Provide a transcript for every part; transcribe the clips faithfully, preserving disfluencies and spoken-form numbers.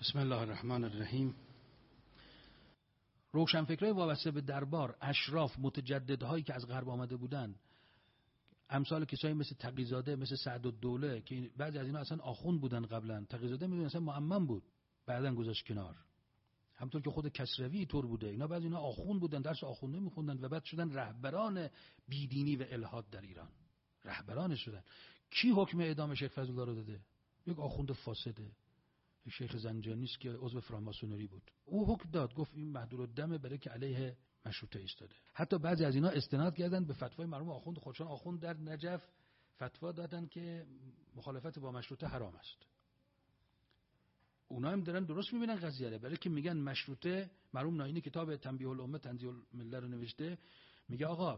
بسم الله الرحمن الرحیم. روشنفکرای وابسته به دربار، اشراف، متجددهایی که از غرب آمده بودن، امثال کسایی مثل تقی‌زاده، مثل سعدالدوله که بعضی از اینا اصلا آخوند بودن قبلا. تقی‌زاده میدونن اصلا معمم بود، بعدن گذاشت کنار. همونطور که خود کسروی طور بوده. اینا بعضی اینا آخوند بودن، درس آخونده میخوندن و بعد شدن رهبران بیدینی و الحاد در ایران. رهبران شدن. کی حکم اعدام شیخ فضل‌الله رو داده؟ یک آخوند فاسده، شیخ زنجانی است که عضو فراماسونری بود. او حکم داد، گفت این محدودالدم برای که علیه مشروطه ایستاده. حتی بعضی از اینا استناد کردن به فتوای مرحوم آخوند خودشان. آخوند در نجف فتوا دادن که مخالفت با مشروطه حرام است. اونا هم دارن درست میبینن قضیه رو، برای که میگن مشروطه. مرحوم ناینی کتاب تنبیه الامه تنزیه المله رو نوشته، میگه آقا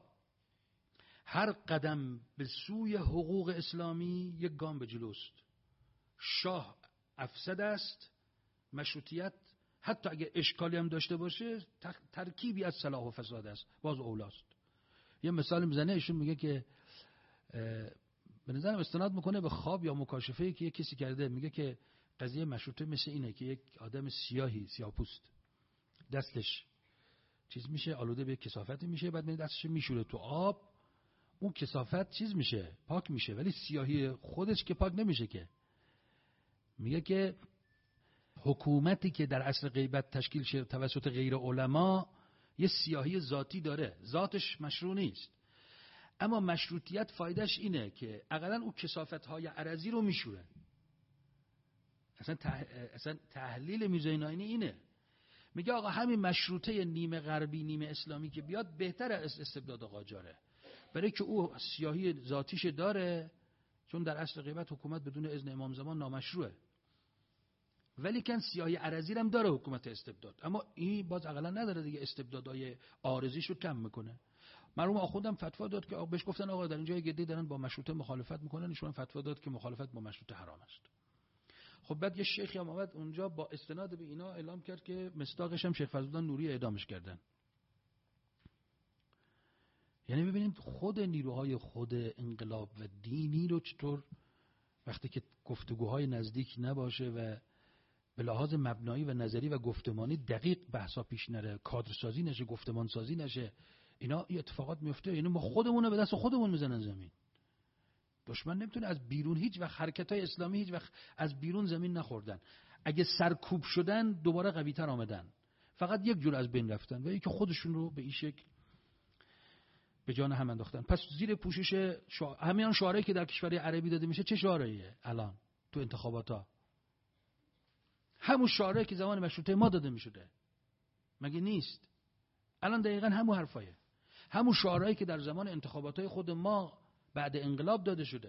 هر قدم به سوی حقوق اسلامی یک گام به جلوست. شاه افسد است، مشروطیت حتی اگه اشکالی هم داشته باشه ترکیبی از صلاح و فساد است، باز اولاست. یه مثال میزنه، ایشون میگه که به نظرم استناد میکنه به خواب یا مکاشفه‌ای که یک کسی کرده. میگه که قضیه مشروطه مثل اینه که یک آدم سیاهی، سیاه‌پوست، دستش چیز میشه، آلوده به کثافتی میشه، بعد می دستش میشوره تو آب، اون کثافت چیز میشه، پاک میشه، ولی سیاهی خودش که پاک نمیشه که. میگه که حکومتی که در عصر غیبت تشکیل شده توسط غیر علما یه سیاهی ذاتی داره، ذاتش مشروع نیست، اما مشروطیت فایدهش اینه که اقلا اون کثافت‌های عرضی رو میشوره. اصلا, تح... اصلا تحلیل میرزا ناینی اینه. میگه آقا همین مشروطه نیمه غربی نیمه اسلامی که بیاد بهتر از استبداد قاجاره، برای که او سیاهی ذاتیش داره، چون در عصر غیبت حکومت بدون اذن امام زمان نامشروعه، ولی کن سیاهی عرضی هم داره حکومت استبداد، اما این باز اقلا نداره دیگه، استبدادهای عارضیش رو کم میکنه. مرحوم آخوندم فتوا داد که بهش گفتن آقا در اینجا گدی دارن با مشروطه مخالفت میکنن، ایشون فتوا داد که مخالفت با مشروطه حرام است. خب بعد یه شیخی هم اومد اونجا با استناد به اینا اعلام کرد که مصداقش هم شیخ فضل‌الله نوری اعدامش کردن. یعنی ببینید خود نیروهای خود انقلاب و دینی رو چطور وقتی که گفتگوهای نزدیک نباشه و به لحاظ مبنایی و نظری و گفتمانی دقیق بحثا پیش نره، کادرسازی نشه، گفتمان سازی نشه، اینا این اتفاقات میفته. یعنی ما خودمون رو به دست خودمون میزنن زمین. دشمن نمیتونه از بیرون، هیچ وقت حرکت‌های اسلامی هیچ وقت از بیرون زمین نخوردن. اگه سرکوب شدن دوباره قوی‌تر آمدن، فقط یک جور از بین رفتن و اینکه خودشون رو به این شکل به جان هم انداختن. پس زیر پوشش شع... همین شعارهایی که در کشورهای عربی داده میشه، چه شعارهاییه الان تو انتخاباتا؟ همون شعارهایی که زمان مشروطه ما داده میشده، مگه نیست؟ الان دقیقاً همون حرفایه، همون شعارهایی که در زمان انتخاباتای خود ما بعد انقلاب داده شده،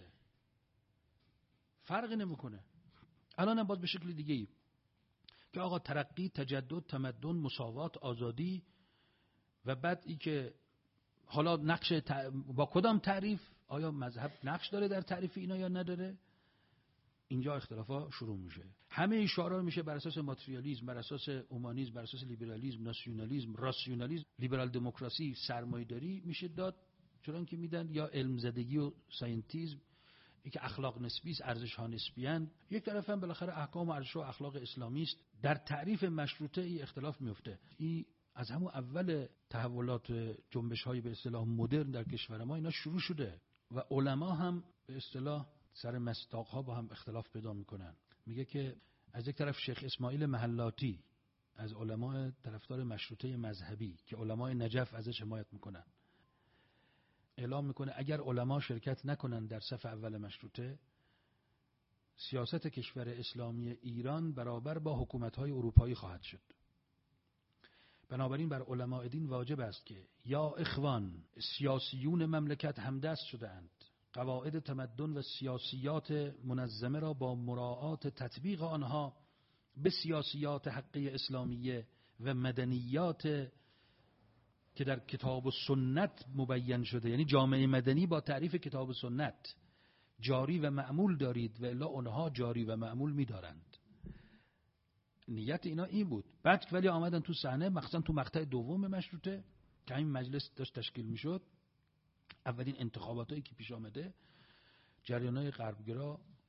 فرقی نمیکنه. الان هم باز به شکل دیگه ای که آقا ترقی، تجدد، تمدن، مساوات، آزادی، و بعد ای که حالا نقش ت... با کدام تعریف، آیا مذهب نقش داره در تعریف اینا یا نداره؟ اینجا اختلافا شروع میشه. همه این شعارها میشه بر اساس ماتریالیسم، بر اساس اومانیسم، بر اساس لیبرالیسم، ناسیونالیسم، راسیونالیسم، لیبرال دموکراسی، سرمایه‌داری میشه داد، چون که میدن یا علم زدگی و ساینتیسم، این که اخلاق نسبی است، ارزش ها نسبی ان. یک طرف هم بالاخره احکام و ارزش و اخلاق اسلامی است. در تعریف مشروطه ای اختلاف میفته. این از همون اول تحولات جنبش های به اصطلاح مدرن در کشور ما اینا شروع شده و علما هم به اصطلاح سر مصداق ها با هم اختلاف پیدا میکنن. میگه که از یک طرف شیخ اسماعیل محلاتی از علمای طرفدار مشروطه مذهبی که علمای نجف ازش حمایت میکنن، اعلام میکنه اگر علما شرکت نکنن در صف اول مشروطه، سیاست کشور اسلامی ایران برابر با حکومت‌های اروپایی خواهد شد. بنابراین بر علماء دین واجب است که یا اخوان، سیاسیون مملکت همدست شده‌اند، قواعد تمدن و سیاسیات منظمه را با مراعات تطبیق آنها به سیاسیات حقی اسلامیه و مدنیات که در کتاب و سنت مبین شده، یعنی جامعه مدنی با تعریف کتاب و سنت، جاری و معمول دارید و الا اونها جاری و معمول می‌دارند. نیت اینا این بود. بعد ولی آمدن تو صحنه، مخصوصا تو مقطع دوم مشروطه که این مجلس داشت تشکیل میشد، اولین انتخاباتایی که پیش آمده، جریان‌های غربگرا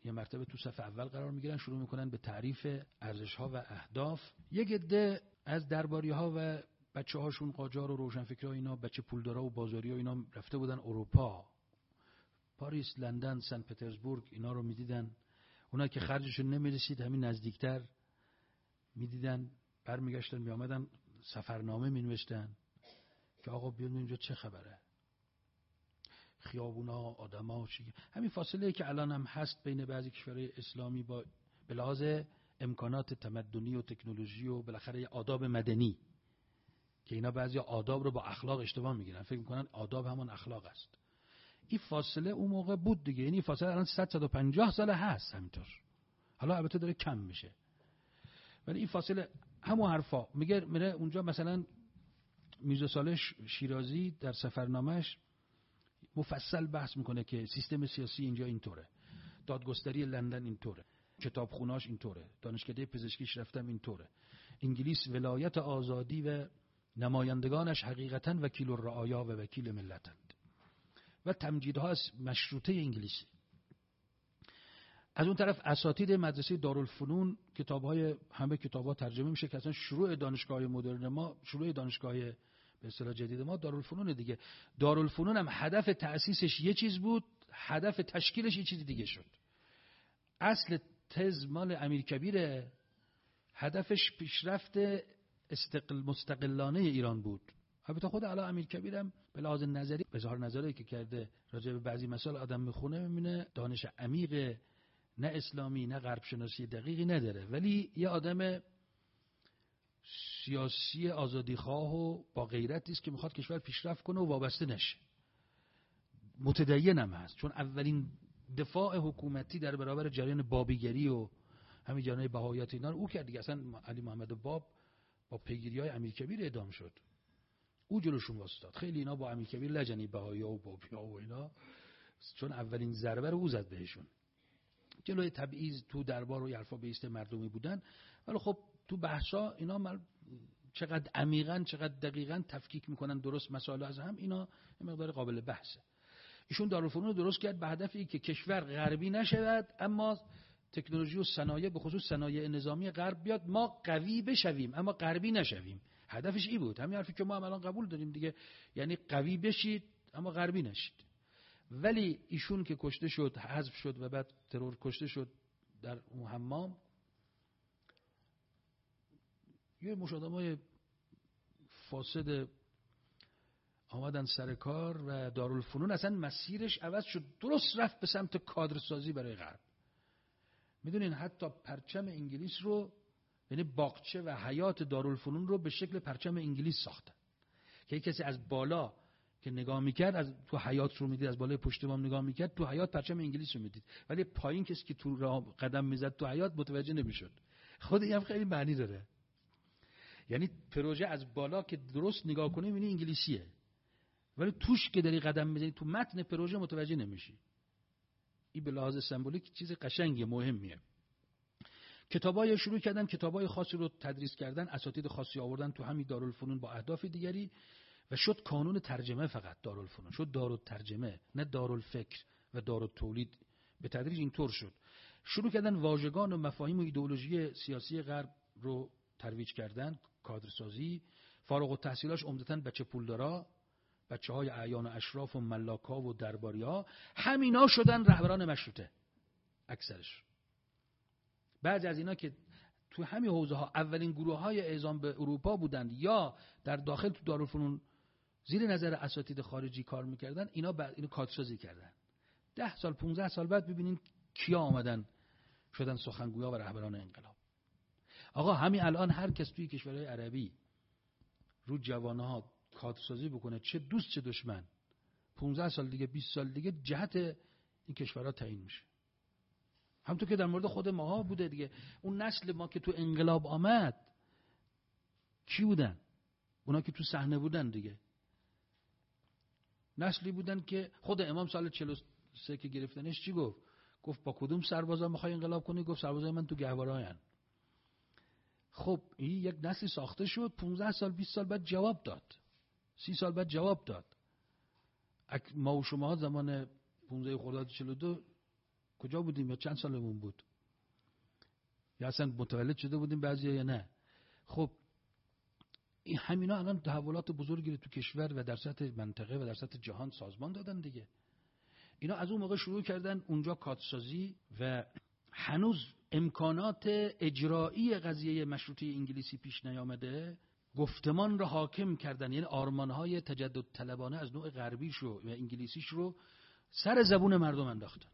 یه مرتبه تو صف اول قرار میگیرن، شروع میکنن به تعریف ارزش‌ها و اهداف. یک عده از درباری‌ها و بچه‌هاشون قاجار و روشنفکرها اینا، بچه پولدارا و بازاریا اینا رفته بودن اروپا، پاریس، لندن، سن پترزبورگ، اینا رو میدیدن. اونا که خرجشون نمیرسید همین نزدیکتر میدیدن، برمیگشتن میآمدن سفرنامه مینوشتن که آقا بیاین اینجا چه خبره، خیابونا، آدما چی. همین فاصله که الان هم هست بین بعضی کشورهای اسلامی با به لحاظ امکانات تمدنی و تکنولوژی و بالاخره آداب مدنی، که اینا بعضی آداب رو با اخلاق اشتباه میگیرن، فکر میکنن آداب همون اخلاق است. این فاصله اون موقع بود دیگه، یعنی فاصله الان صد تا پنجاه ساله هست همینطور، حالا البته داره کم میشه، ولی این فاصله همون حرفا میگه. میره اونجا مثلا میرزا صالح شیرازی در سفرنامه‌اش مفصل بحث میکنه که سیستم سیاسی اینجا اینطوره، دادگستری لندن اینطوره، کتابخونه‌اش اینطوره، دانشکده پزشکیش رفتم اینطوره، انگلیس ولایت آزادی و نمایندگانش حقیقتا وکیل الرعایا و وکیل ملتند و تمجیدها از مشروطه انگلیسی. از اون طرف اساتید مدرسه دارالفنون کتاب‌های همه کتاب‌ها ترجمه میشه که اصلا شروع دانشگاه مدرن ما، شروع دانشگاه به اصطلاح جدید ما دارالفنون دیگه. دارالفنون هم هدف تأسیسش یه چیز بود، هدف تشکیلش یه چیز دیگه شد. اصل تز مال امیرکبیر، هدفش پیشرفت استقل مستقلانه ایران بود. البته خود علا امیرکبیر هم به لحاظ نظری اظهار نظری که کرده راجع به بعضی مسائل آدم میخونه میبینه دانش عمیق نه اسلامی نه غرب شناسی دقیقی نداره، ولی یه آدم سیاسی آزادیخواه و با غیرتی است که میخواد کشور پیشرفت کنه و وابسته نشه. متدین هم هست، چون اولین دفاع حکومتی در برابر جریان بابیگری و همین جریان بهاییت اینا او کرد دیگه. اصلا علی محمد باب با پیگیری‌های امیرکبیر اعدام شد، او جلوشون واسطاد. خیلی اینا با امیرکبیر لجنی بهایی‌ها و بابی‌ها و اینا، چون اولین ضربه رو او زد بهشون. جلوی تبعیض تو دربار و حرفا به ایست مردمی بودن. ولی خب تو بحثا اینا مل... چقدر عمیقاً چقدر دقیقاً تفکیک میکنن درست مسائل از هم، اینا یه مقدار قابل بحثه. ایشون دارالفنون رو درست کرد به هدفی که کشور غربی نشود، اما تکنولوژی و صنایع به خصوص صنایع نظامی غرب بیاد، ما قوی بشویم اما غربی نشویم. هدفش این بود، همین حرفی که ما هم الان قبول داریم دیگه، یعنی قوی بشید اما غربی نشید. ولی ایشون که کشته شد، حذف شد و بعد ترور کشته شد در اون حمام، یه مش آدمای فاسد آمدن سر کار و دارالفنون اصلا مسیرش عوض شد، درست رفت به سمت کادرسازی برای غرب. میدونین حتی پرچم انگلیس رو، یعنی باغچه و حیات دارالفنون رو به شکل پرچم انگلیس ساختن که کسی از بالا که نگاه میکرد، از تو حیات رو میدید، از بالای پشت بام نگاه میکرد، تو حیات پرچم انگلیس رو میدید، ولی پایین کسی که تو راه قدم میزد تو حیات متوجه نمیشد. خود این هم خیلی معنی داره. یعنی پروژه از بالا که درست نگاه کنی میبینی انگلیسیه، ولی توش که داری قدم میزنی تو متن پروژه متوجه نمیشی. این به لحاظ سمبولیک چیز قشنگیه، مهمیه. کتابای شروع کردن، کتابای خاصی رو تدریس کردن، اساتید خاصی آوردن تو همین دارالفنون با اهداف دیگری و شد کانون ترجمه. فقط دارالفنون شد دارالترجمه، نه دارالفکر و دارالتولید. به تدریج اینطور شد. شروع کردن واژگان و مفاهیم و ایدئولوژی سیاسی غرب رو ترویج کردن، کادرسازی. فارغ التحصیلاش عمدتاً بچه پولدارا، بچه‌های اعیان و اشراف و ملاکا و درباریا، همینا شدن رهبران مشروطه اکثرش. بعضی از اینا که تو همین حوزه ها اولین گروه های اعزام به اروپا بودند یا در داخل تو دارالفنون زیر نظر اساتید خارجی کار میکردن، اینا بعد اینو کادرسازی کردن. ده سال پونزده سال بعد ببینین کیا آمدن شدن سخنگویا و رهبران انقلاب. آقا همین الان هر کس توی کشورهای عربی رو جوانها کادرسازی بکنه، چه دوست چه دشمن، پونزده سال دیگه بیست سال دیگه جهت این کشورها تعیین میشه. همونطور که در مورد خود ماها بوده دیگه. اون نسل ما که تو انقلاب آمد کی بودن؟ اونا که تو صحنه بودن دیگه. نسلی بودن که خود امام سال چهل و سه که گرفتنش چی گفت؟ گفت با کدوم سربازا میخوای انقلاب کنی؟ گفت سربازای من تو گهواره‌این. خب این یک نسلی ساخته شد، پونزده سال بیست سال بعد جواب داد، سی سال بعد جواب داد. ما و شما زمان پونزده خرداد چهل و دو کجا بودیم یا چند سالمون بود یا اصلا متولد شده بودیم بعضیا یا نه. خب این همینا الان تحولات بزرگی رو تو کشور و در سطح منطقه و در سطح جهان سازمان دادن دیگه. اینا از اون موقع شروع کردن اونجا کادسازی و هنوز امکانات اجرایی قضیه مشروطه انگلیسی پیش نیامده، گفتمان رو حاکم کردن، یعنی آرمانهای تجدد طلبانه از نوع غربیش رو و انگلیسیش رو سر زبون مردم انداختن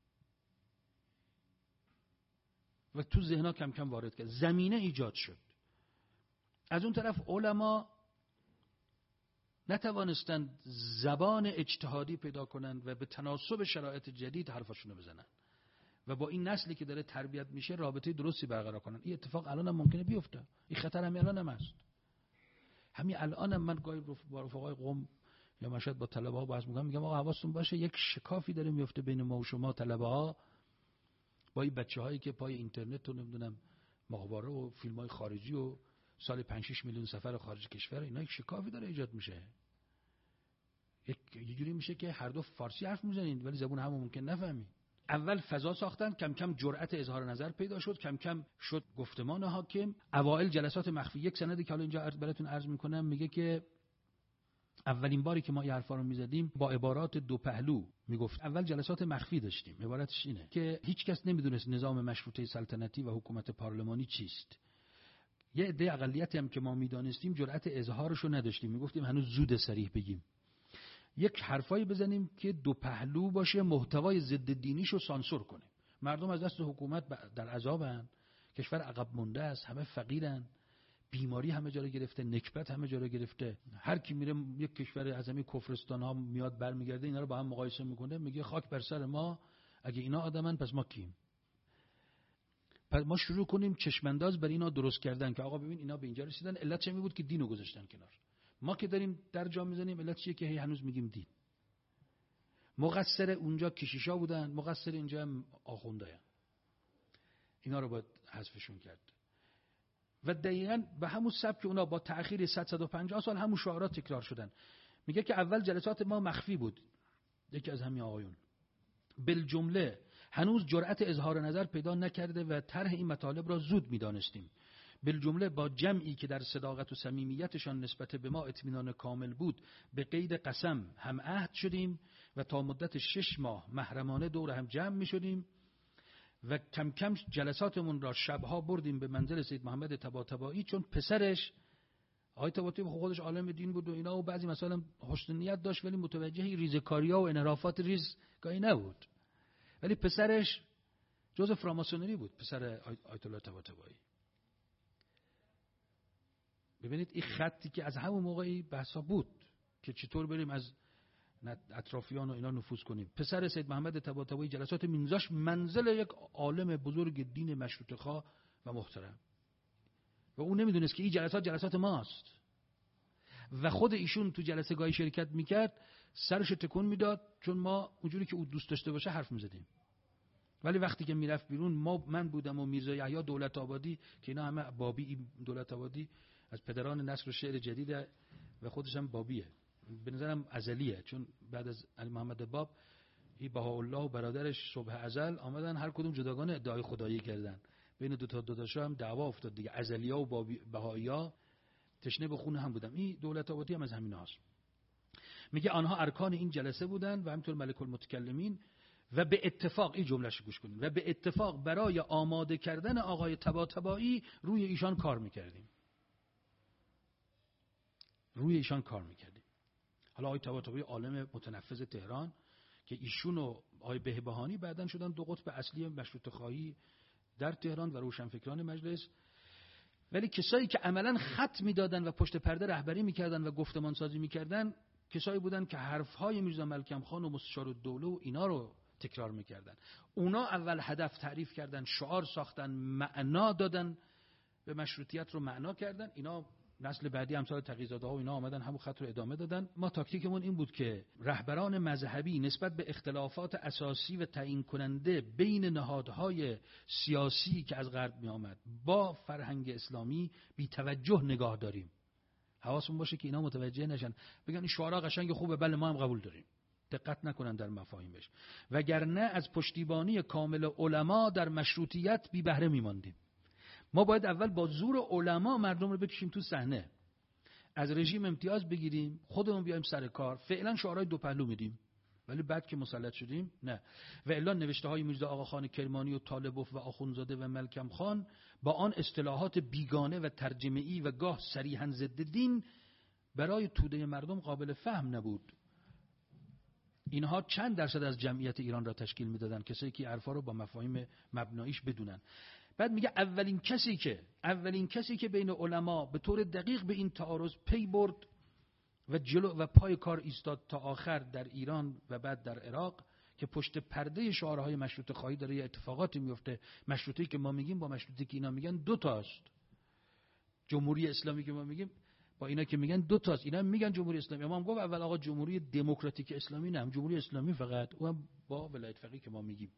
و تو ذهنها کم کم وارد کرد، زمینه ایجاد شد. از اون طرف علما نتوانستند زبان اجتهادی پیدا کنند و به تناسب شرایط جدید حرفاشونو بزنن و با این نسلی که داره تربیت میشه رابطه درستی برقرار کنن. این اتفاق الان هم ممکنه بیفته، این خطر همین الان هم هست. همین الان هم من گاهی با رفقای قم یا مشهد با طلبه ها بحث میکنم، میگم آقا حواستون باشه یک شکافی داره میفته بین ما و شما طلبه ها با این بچه‌هایی که پای اینترنت و نمیدونم ماهواره و فیلم‌های خارجی و سال پنج شش میلیون سفر خارج کشور، اینا یک شکافی داره ایجاد میشه. یک یه جوری میشه که هر دو فارسی حرف میزنین ولی زبون هم ممکن نفهمی. اول فضا ساختن، کم کم جرأت اظهار نظر پیدا شد، کم کم شد گفتمان حاکم. اوائل جلسات مخفی، یک سندی که حالا اینجا براتون عرض میکنم میگه که اولین باری که ما این حرفا رو میزدیم با عبارات دو پهلو میگفت. اول جلسات مخفی داشتیم، عبارتش اینه که هیچ کس نمیدونست نظام مشروطه سلطنتی و حکومت پارلمانی چیست. یه عده اقلیتی هم که ما میدانستیم جرأت اظهارش رو نداشتیم، میگفتیم هنوز زود صریح بگیم. یک حرفایی بزنیم که دو پهلو باشه، محتوای ضد دینیشو سانسور کنیم. مردم از دست حکومت در عذابن، کشور عقب مونده است، همه فقیرن، بیماری همه جا رو گرفته، نکبت همه جا رو گرفته. هر کی میره یک کشور از همین کفرستان ها میاد برمیگرده اینا رو با هم مقایسه میکنه، میگه خاک بر سر ما، اگه اینا آدمن پس ما کیم؟ پس ما شروع کنیم چشمانداز بر اینا درست کردن که آقا ببین اینا به اینجا رسیدن، علت چه می بود که دینو گذاشتن کنار. ما که داریم در جا میزنیم علت چیه که هی هنوز میگیم دین. مقصر اونجا کشیشا بودن، مقصر اینجا هم آخوندایان. اینا رو باید حذفشون کرد. و دقیقاً به همون سبک که اونا با تأخیر صد تا صد و پنجاه سال همون شعارات تکرار شدن. میگه که اول جلسات ما مخفی بود، یکی از همین آقایون بالجمله هنوز جرأت اظهار نظر پیدا نکرده و طرح این مطالب را زود میدانستیم. بالجمله با جمعی که در صداقت و صمیمیتشان نسبت به ما اطمینان کامل بود به قید قسم هم عهد شدیم و تا مدت شش ماه محرمانه دور هم جمع می شدیم و کم کم جلساتمون را شبها بردیم به منزل سید محمد طباطبایی، چون پسرش آقای طباطبایی خودش عالم دین بود و اینا و بعضی مثلا حسن نیت داشت ولی متوجه ریزکاری‌ها و انحرافات ریز گاهی نبود، ولی پسرش جزء فراماسونری بود، پسر آیت الله طباطبایی. ببینید این خطی که از همون موقعی بحثا بود که چطور بریم از اطرافیان و اینا نفوذ کنیم. پسر سید محمد طباطبایی جلسات مینزاش منزل یک عالم بزرگ دین مشروطه خواه و محترم و اون نمیدونست که این جلسات جلسات ماست و خود ایشون تو جلسه گاهی شرکت میکرد سرش تکون میداد چون ما اونجوری که او دوست داشته باشه حرف میزدیم، ولی وقتی که میرفت بیرون ما من بودم و میرزا یحیی دولت آبادی که اینا همه بابی، دولت آبادی از پدران نثر و شعر جدیده و خودش هم بابیه، به نظرم ازلیه، چون بعد از علی محمد باب این بهاءالله و برادرش صبح ازل آمدن هر کدوم جداگان ادعای خدایی کردن، بین دو تا داداشا هم دعوا افتاد دیگه، ازلیا و بهائیا تشنه به خون هم بودن. این دولت آبادی هم از همین هاست. میگه آنها ارکان این جلسه بودن و همینطور ملک المتکلمین و به اتفاق این جمله‌شو گوش کنید و به اتفاق برای آماده کردن آقای طباطبایی روی ایشان کار میکردیم. روی ایشان کار میکردیم. حالا آقای طباطبایی عالم متنفذ تهران که ایشون و آقای بهبهانی بعداً شدن دو قطب اصلی مشروطه خواهی در تهران و روشنفکران مجلس، ولی کسایی که عملاً خط میدادن و پشت پرده رهبری میکردن و گفتمان سازی میکردن کسایی بودن که حرفهای میرزا ملکم خان و مستشار الدوله و اینا رو تکرار میکردن. اونا اول هدف تعریف کردن، شعار ساختن، معنا دادن، به مشروطیت رو معنا کردن. اینا نسل بعدی امثال تقی‌زاده ها و اینا آمدن همون خط رو ادامه دادن. ما تاکتیکمون این بود که رهبران مذهبی نسبت به اختلافات اساسی و تعیین کننده بین نهادهای سیاسی که از غرب می آمد با فرهنگ اسلامی بی توجه نگاه داریم. حواسمون باشه که اینا متوجه نشن، بگن این شعارا قشنگ خوبه، بله ما هم قبول داریم، دقت نکنن در مفاهیمش، وگرنه از پشتیبانی کامل علما در مشروطیت بی بهره میماندیم. ما باید اول با زور علما مردم رو بکشیم تو صحنه، از رژیم امتیاز بگیریم، خودمون بیایم سر کار، فعلا شعارهای دو پهلو میدیم، ولی بعد که مسلط شدیم نه. و الا نوشته های میرزا آقاخان کرمانی و طالبوف و آخوندزاده و ملکم خان با آن اصطلاحات بیگانه و ترجمه‌ای و گاه صریحاً ضد دین برای توده مردم قابل فهم نبود. اینها چند درصد از جمعیت ایران را تشکیل میدادن، کسایی که عرفا رو با مفاهیم مبناییش بدونن. بعد میگه اولین کسی که اولین کسی که بین علما به طور دقیق به این تعارض پی برد و جلو و پای کار ایستاد تا آخر در ایران و بعد در عراق، که پشت پرده شعارهای مشروطه خواهی داره یه اتفاقاتی میفته. مشروطه‌ای که ما میگیم با مشروطه‌ای که اینا میگن دو تاست. جمهوری اسلامی که ما میگیم با اینا که میگن دو تاست. اینا میگن جمهوری اسلامی، اما هم گفت اول آقا جمهوری دموکراتیک اسلامی، نه، هم جمهوری اسلامی فقط، اون هم با ولایت فقیه که ما میگیم.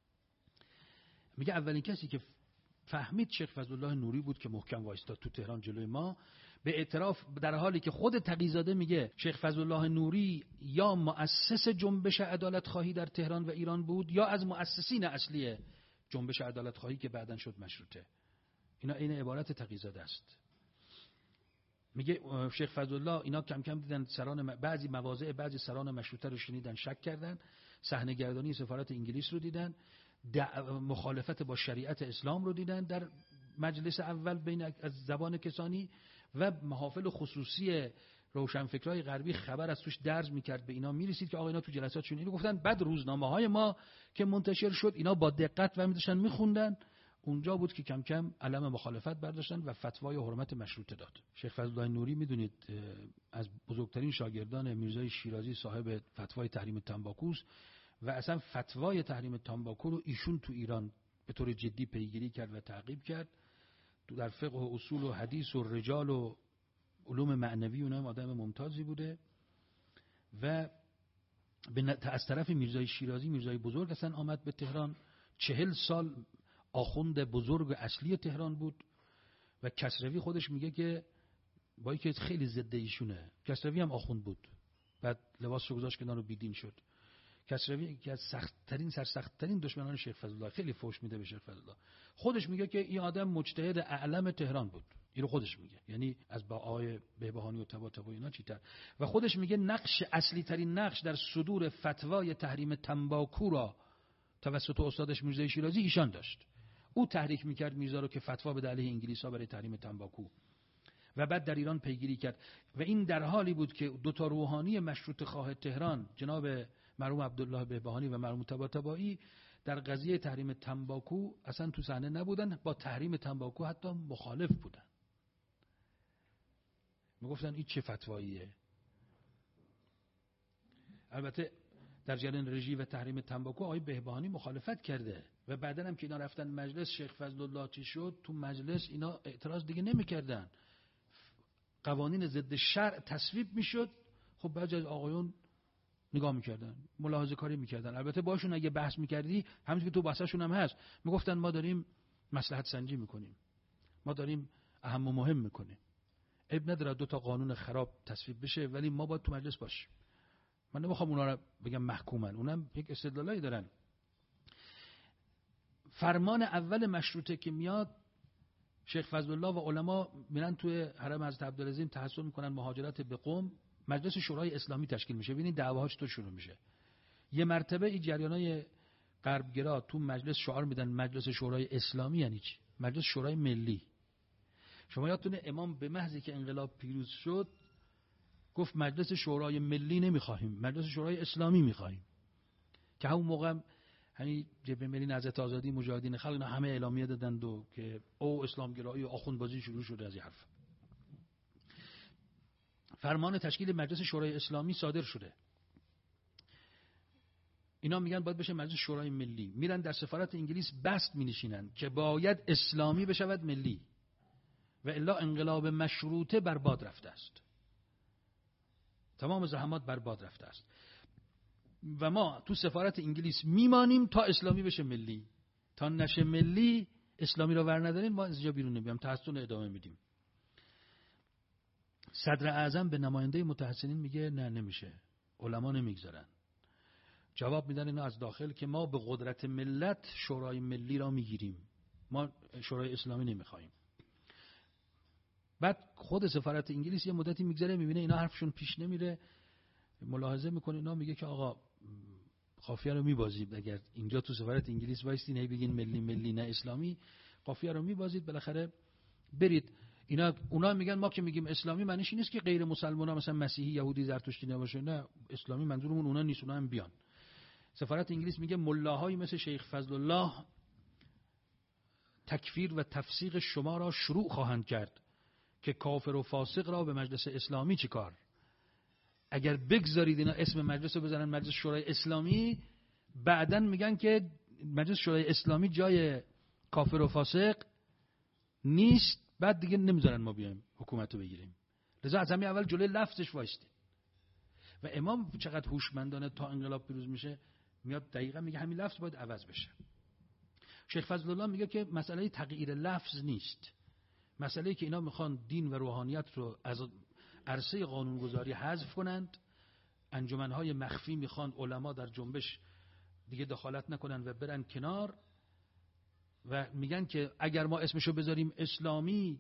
میگه اولین کسی که فهمید شیخ فضلالله نوری بود که محکم وایستاد تو تهران جلوی ما، به اعتراف، در حالی که خود تقی‌زاده میگه شیخ فضلالله نوری یا مؤسس جنبش عدالت خواهی در تهران و ایران بود یا از مؤسسین اصلی جنبش عدالت خواهی که بعداً شد مشروطه. اینا این عبارت تقی‌زاده است. میگه شیخ فضلالله اینا کم کم دیدن سران بعضی مواضع بعضی سران مشروطه رو شنیدن، شک کردن، صحنه گردانی سفارت انگلیس رو دیدن، مخالفت با شریعت اسلام رو دیدن در مجلس اول بین از زبان کسانی، و محافل خصوصی روشنفکرای غربی خبر از توش درج میکرد به اینا میرسید که آقا اینا تو جلساتشون اینو گفتن. بعد روزنامه های ما که منتشر شد اینا با دقت و می‌داشتن میخوندن، اونجا بود که کم کم علم مخالفت برداشتن و فتوای حرمت مشروطه داد. شیخ فضلالله نوری میدونید از بزرگترین شاگردان میرزای شیرازی صاحب فتوای تحریم تنباکوست و اصلا فتوای تحریم تنباکو رو ایشون تو ایران به طور جدی پیگیری کرد و تعقیب کرد. تو در فقه و اصول و حدیث و رجال و علوم معنوی اونم آدم ممتازی بوده. و از طرف میرزای شیرازی، میرزای بزرگ، اصلا آمد به تهران، چهل سال آخوند بزرگ اصلی تهران بود. و کسروی خودش میگه که با اینکه خیلی ضد ایشونه، کسروی هم آخوند بود، بعد لباس رو گذاشت کنار و بیدین شد. کسروی که از سخت‌ترین سرسخت‌ترین دشمنان شیخ فضلالله، خیلی فحش میده به شیخ فضلالله. خودش میگه که این آدم مجتهد اعلم تهران بود، اینو خودش میگه، یعنی از با آقای بهبهانی و طباطبایی اینا چیتر. و خودش میگه نقش اصلی ترین نقش در صدور فتوای تحریم تنباکو را توسط استادش میرزای شیرازی ایشان داشت. او تحریک میکرد میرزا رو که فتوا بده علیه انگلیس‌ها برای تحریم تنباکو، و بعد در ایران پیگیری کرد. و این در حالی بود که دو تا روحانی مشروطه خواه تهران، جناب مرحوم عبدالله بهبهانی و مرحوم طباطبایی، در قضیه تحریم تنباکو اصلا تو صحنه نبودن، با تحریم تنباکو حتی مخالف بودن. میگفتن این چه فتواییه. البته در جریان رژیم و تحریم تنباکو آقای بهبهانی مخالفت کرده و بعدن هم که اینا رفتن مجلس، شیخ فضلالله چی شد تو مجلس، اینا اعتراض دیگه نمی‌کردن، قوانین ضد شرع تصویب میشد. خب بعضی از آقایون نگاه میکردن، ملاحظه کاری میکردن. البته باشون اگه بحث میکردی، همونطور که تو بحثشون هم هست، میگفتن ما داریم مصلحت سنجی میکنیم، ما داریم اهم و مهم میکنیم، عیب نداره دو تا قانون خراب تصویب بشه ولی ما باید تو مجلس باشیم. من نمیخوام اونا رو بگم محکومن، اونم یک استدلالایی دارن. فرمان اول مشروطه که میاد، شیخ فضلالله و علما میرن توی حرم حضرت عبدالعظیم تحصل میکنن، مهاجرت به قم، مجلس شورای اسلامی تشکیل میشه. ببینید دعواهاش تو شروع میشه. یه مرتبه این جریانای غربگرا تو مجلس شعار میدن مجلس شورای اسلامی یعنی چی؟ مجلس شورای ملی. شما یادتونه امام به محضی که انقلاب پیروز شد گفت مجلس شورای ملی نمیخواهیم، مجلس شورای اسلامی میخواهیم، که همون موقع همین جبهه ملی نهضت آزادی، مجاهدین خلق همه اعلامیه دادند و که او اسلامگرایی و آخوندبازی شروع شده از این حرف. فرمان تشکیل مجلس شورای اسلامی صادر شده. اینا میگن باید بشه مجلس شورای ملی. میرن در سفارت انگلیس بست مینشینن که باید اسلامی بشود ملی، و الا انقلاب مشروطه برباد رفته است، تمام زحمات برباد رفته است و ما تو سفارت انگلیس میمانیم تا اسلامی بشه ملی. تا نشه ملی، اسلامی رو ور ندارین، ما از اینجا بیرون نمیام، تحصن ادامه میدیم. صدر اعظم به نماینده متحسنین میگه نه نمیشه، علما نمیگذارن. جواب میدن اینا از داخل که ما به قدرت ملت شورای ملی را میگیریم، ما شورای اسلامی نمیخوایم. بعد خود سفارت انگلیس یه مدتی میگذره میبینه اینا حرفشون پیش نمیره، ملاحظه میکنه اینا، میگه که آقا قافیه رو میبازید، اگر اینجا تو سفارت انگلیس وایستین هی بگین ملی ملی نه اسلامی، قافیه رو میبازید، بالاخره برید. اینا اونا میگن ما که میگیم اسلامی معنیش این نیست که غیر مسلمانا مثلا مسیحی یهودی زرتشتی نباشه، نه، اسلامی منظورمون اونا نیست، اونا هم بیان. سفارت انگلیس میگه ملاهایی مثل شیخ فضل الله تکفیر و تفسیق شما را شروع خواهند کرد که کافر و فاسق را به مجلس اسلامی چیکار؟ اگر بگذارید اینا اسم مجلس رو بزنن مجلس شورای اسلامی، بعدن میگن که مجلس شورای اسلامی جای کافر و فاسق نیست، بعد دیگه نمیذارن ما بیایم حکومت رو بگیریم. لذا از همین اول جلوی لفظش وایسته. و امام چقدر هوشمندانه تا انقلاب پیروز میشه میاد دقیقا میگه همین لفظ باید عوض بشه. شیخ فضل الله میگه که مسئله تغییر لفظ نیست، مسئله که اینا میخوان دین و روحانیت رو از عرصه قانونگذاری حذف کنند، انجمنهای مخفی میخوان علما در جنبش دیگه دخالت نکنن و برن کنار، و میگن که اگر ما اسمشو بذاریم اسلامی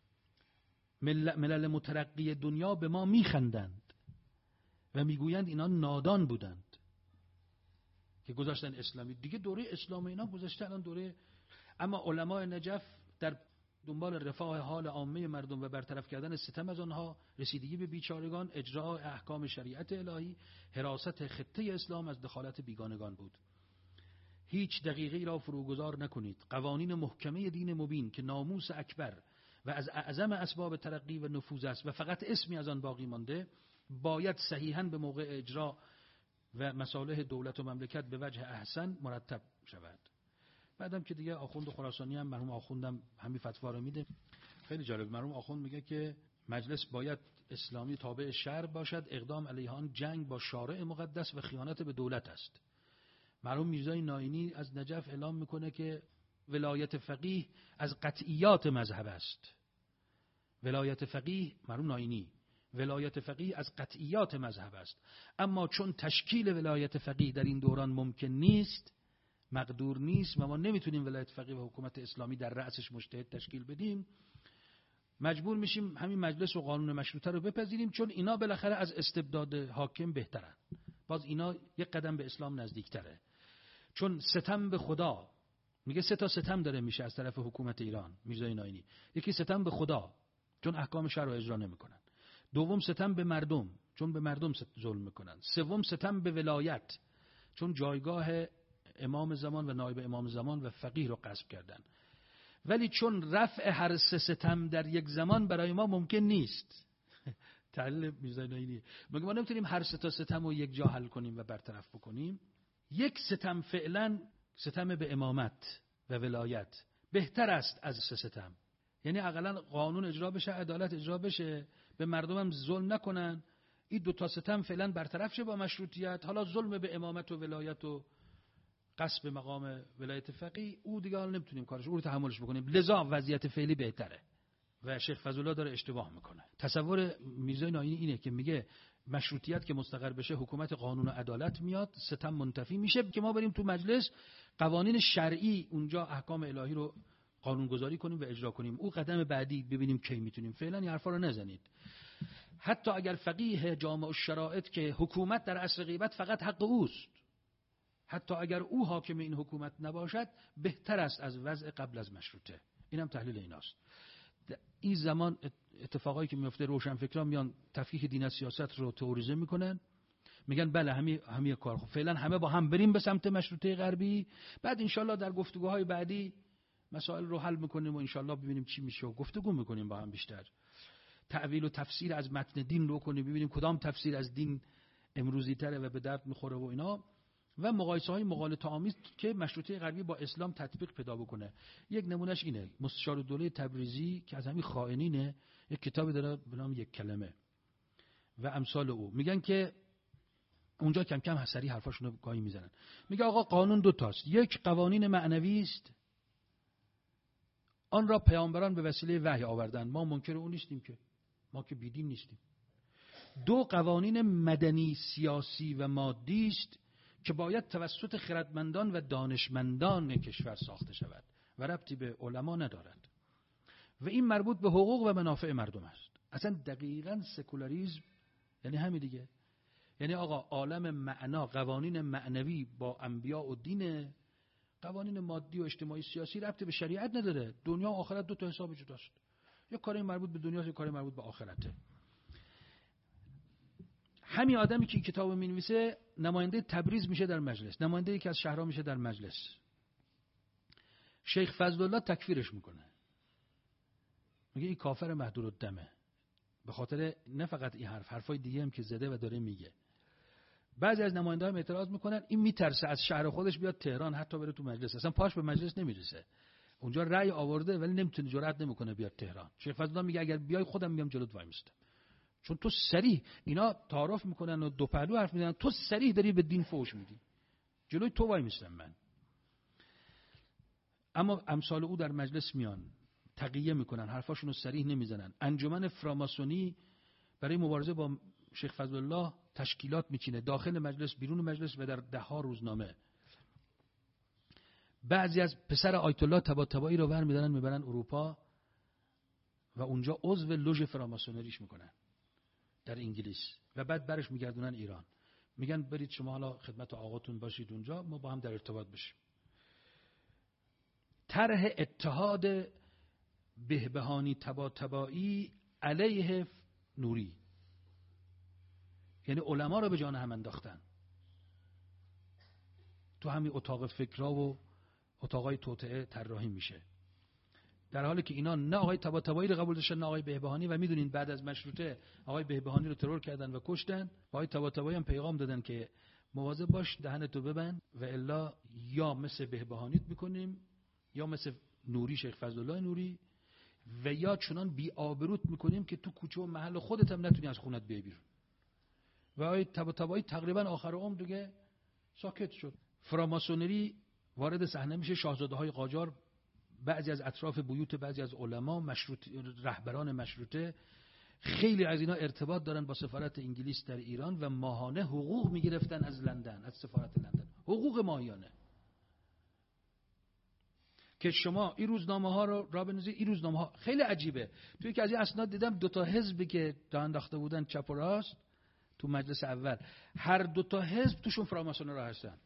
ملل مترقی دنیا به ما میخندند و میگویند اینا نادان بودند که گذاشتن اسلامی. دیگه دوره اسلام اینا گذاشته، الان دوره. اما علمای نجف در دنبال رفاه حال عامه مردم و برطرف کردن ستم از آنها، رسیدگی به بیچارگان، اجرای احکام شریعت الهی، حراست خطه اسلام از دخالت بیگانگان بود. هیچ دقیقه‌ای را فروگذار نکنید. قوانین محکمه دین مبین که ناموس اکبر و از اعظم اسباب ترقی و نفوذ است و فقط اسمی از آن باقی مانده، باید صحیحاً به موقع اجرا و مصالح دولت و مملکت به وجه احسن مرتب شود. بعدم که دیگه آخوند خراسانی هم مرحوم آخوندم همین فتوا رو میده. خیلی جالب، مرحوم آخوند میگه که مجلس باید اسلامی تابع شرع باشد، اقدام علیه آن جنگ با شارع مقدس و خیانت به دولت است. مرحوم میرزای ناینی از نجف اعلام میکنه که ولایت فقیه از قطعیات مذهب است. ولایت فقیه، مرحوم ناینی، ولایت فقیه از قطعیات مذهب است، اما چون تشکیل ولایت فقیه در این دوران ممکن نیست، مقدور نیست و ما نمیتونیم ولایت فقیه و حکومت اسلامی در رأسش مجتهد تشکیل بدیم، مجبور میشیم همین مجلس و قانون مشروطه رو بپذیریم، چون اینا بالاخره از استبداد حاکم بهترن، باز اینا یک قدم به اسلام نزدیکتره. چون ستم به خدا، میگه سه تا ستم داره میشه از طرف حکومت ایران، میرزای ناینی. یکی ستم به خدا، چون احکام شرع رو اجرا نمیکنن. دوم ستم به مردم، چون به مردم ظلم میکنن. سوم ستم به ولایت، چون جایگاه امام زمان و نایب امام زمان و فقیه رو غصب کردن. ولی چون رفع هر سه ستم در یک زمان برای ما ممکن نیست. تحلیل میرزای ناینی میگه ما نمیتونیم هر سه تا ستم رو یک جا حل کنیم و برطرف بکنیم. یک ستم فعلا ستم به امامت و ولایت بهتر است از سه ستم، یعنی اقلا قانون اجرا بشه، عدالت اجرا بشه، به مردم هم ظلم نکنن، این دو تا ستم فعلا برطرف شه با مشروطیت. حالا ظلم به امامت و ولایت و غصب مقام ولایت فقیه، او دیگه حالا نمیتونیم کارش او رو تحملش بکنیم، لذا وضعیت فعلی بهتره. و شیخ فضل الله داره اشتباه میکنه. تصور میرزای ناینی اینه که میگه مشروطیت که مستقر بشه حکومت قانون و عدالت میاد، ستم منتفی میشه، که ما بریم تو مجلس قوانین شرعی اونجا احکام الهی رو قانونگذاری کنیم و اجرا کنیم. او قدم بعدی ببینیم کی میتونیم. فعلا این حرفا رو نزنید. حتی اگر فقیه جامع الشرائط که حکومت در عصر غیبت فقط حق اوست، حتی اگر او حاکم این حکومت نباشد، بهتر است از وضع قبل از مشروطه. اینم تحلیل ایناست. این زمان اتفاقایی که میفته، روشنفکران میان تفکیک دین از سیاست رو تئوریزه میکنن، میگن بله همین همین کار، خب فعلا همه با هم بریم به سمت مشروطه غربی، بعد انشالله در گفتگوهای بعدی مسائل رو حل میکنیم و انشالله ببینیم چی میشه و گفتگو میکنیم با هم بیشتر. تعویل و تفسیر از متن دین رو کنیم، ببینیم کدام تفسیر از دین امروزی تره و به درد میخوره و اینا، و مقایسه های مغالطه آمیز که مشروطه غربی با اسلام تطبیق پیدا بکنه. یک نمونهش اینه، مستشار الدوله تبریزی که از همین خائنینه، یک کتابی داره به نام یک کلمه و امثال او، میگن که اونجا کم کم حسری حرفاشونو گاهی میزنن. میگه آقا قانون دو تاست، یک قوانین معنوی است، آن را پیامبران به وسیله وحی آوردن، ما منکر اون نیستیم، که ما که بیدین نیستیم. دو قوانین مدنی سیاسی و مادی است که باید توسط خردمندان و دانشمندان کشور ساخته شود و ربطی به علما ندارد و این مربوط به حقوق و منافع مردم است. اصلا دقیقاً سکولاریسم یعنی همین دیگه. یعنی آقا عالم معنا، قوانین معنوی با انبیاء و دین، قوانین مادی و اجتماعی سیاسی ربطی به شریعت نداره. دنیا و آخرت دو تا حساب جداست. یا کاری مربوط به دنیا یا کاری مربوط به آخرته. همین آدمی که این کتابو می‌نویسه نماینده تبریز میشه در مجلس، نماینده یکی از شهرها میشه در مجلس. شیخ فضل الله تکفیرش میکنه، میگه این کافر مهدورالدمه، به خاطر نه فقط این حرف، حرفای دیگه هم که زده و داره میگه. بعضی از نماینده‌ها اعتراض میکنن این میترسه از شهر خودش بیاد تهران حتی بره تو مجلس، اصلا پاش به مجلس نمیرسه، اونجا رأی آورده ولی نمیتونه، جرئت نمیکنه بیاد تهران. شیخ فضل الله میگه اگر بیای خودم میام جلوت وای میستم، چون تو صریح اینا تعارف میکنن و دو پهلو حرف میزنن، تو صریح داری به دین فحش میدی، جلوی تو وای میستم من. اما امثال او در مجلس میان تقیه میکنن، حرفاشونو صریح نمیزنن. انجمن فراماسونی برای مبارزه با شیخ فضل الله تشکیلات میچینه، داخل مجلس، بیرون مجلس و در ده ها روزنامه. بعضی از پسر آیت الله طباطبایی رو برمی‌دارن میبرن اروپا و اونجا عضو لوژ فراماسونریش میکنن در انگلیس و بعد برش میگردونن ایران، میگن برید شما حالا خدمت آقاتون باشید اونجا، ما با هم در ارتباط بشیم. طرح اتحاد بهبهانی طباطبایی علیه نوری، یعنی علما رو به جان هم انداختن تو همین اتاق فکرها و اتاقای توطئه طراحی میشه، در حالی که اینا نه آقای طباطبایی رو قبول داشتن نه آقای بهبهانی. و میدونین بعد از مشروطه آقای بهبهانی رو ترور کردن و کشتن، آقای طباطبایی هم پیغام دادن که مواظب باش دهنتو ببند و الا یا مثل بهبهانیت میکنیم یا مثل نوری، شیخ فضل الله نوری، و یا چنان بی آبروت میکنیم که تو کوچه و محل خودت هم نتونی از خونت بیای بیرون. و آقای طباطبایی تقریبا آخر عمر دیگه ساکت شد. فراماسونری وارد صحنه میشه، شاهزاده های قاجار، بعضی از اطراف بیوت بعضی از علما، مشروط رهبران مشروطه، خیلی از اینا ارتباط دارن با سفارت انگلیس در ایران و ماهانه حقوق میگرفتن از لندن، از سفارت لندن، حقوق ماهیانه. که شما این روزنامه ها رو را بنویسید، این روزنامه ها خیلی عجیبه. توی که از این اسناد دیدم دو تا حزبی که تا انداخته بودن چپ و راست تو مجلس اول، هر دو تا حزب توشون فراماسون را هستن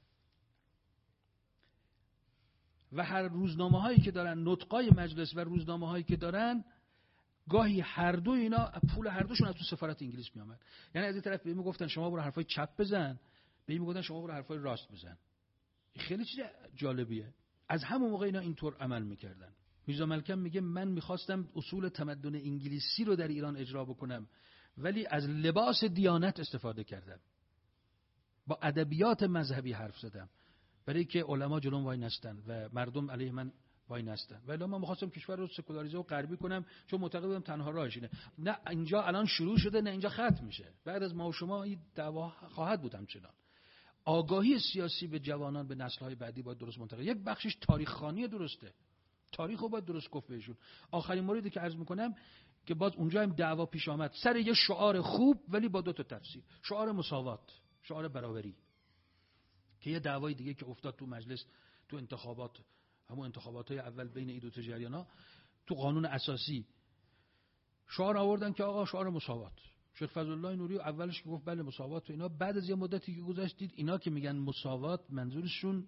و هر روزنامه هایی که دارن، نطقای مجلس و روزنامه هایی که دارن، گاهی هر دو اینا پول هر دوشون از تو سفارت انگلیس میامد. یعنی از این طرف بهم گفتن شما برو حرفای چپ بزن، بهم گفتن شما برو حرفای راست بزن. خیلی چیز جالبیه. از همون موقع اینا اینطور عمل میکردن. میرزا ملکم میگه من میخواستم اصول تمدن انگلیسی رو در ایران اجرا بکنم ولی از لباس دیانت استفاده کردم، با ادبیات مذهبی حرف زدم برای که علما جلوم وای نستن و مردم علیه من وای نستن. ولی من می‌خواستم کشور رو سکولاریزه و غربی کنم چون معتقد بودم تنها راهش اینه. نه اینجا الان شروع شده نه اینجا ختم میشه. بعد از ما و شما این دعوا خواهد بود همچنان. آگاهی سیاسی به جوانان، به نسل‌های بعدی باید درست منتقل. یک بخشش تاریخ خوانی درسته، تاریخ رو باید درست گفت بهشون. آخرین موردی که عرض میکنم که باز اونجا هم دعوا پیش آمد سر یه شعار خوب ولی با دو تا تفسیر، شعار مساوات، شعار برابری، که یه دعوای دیگه که افتاد تو مجلس تو انتخابات، همون انتخابات‌های اول بین این دو تا جریانا، تو قانون اساسی شعار آوردن که آقا شعار مساوات. شیخ فضل الله نوری اولش گفت بله مساوات و اینا، بعد از یه مدتی که گذشت دید اینا که میگن مساوات منظورشون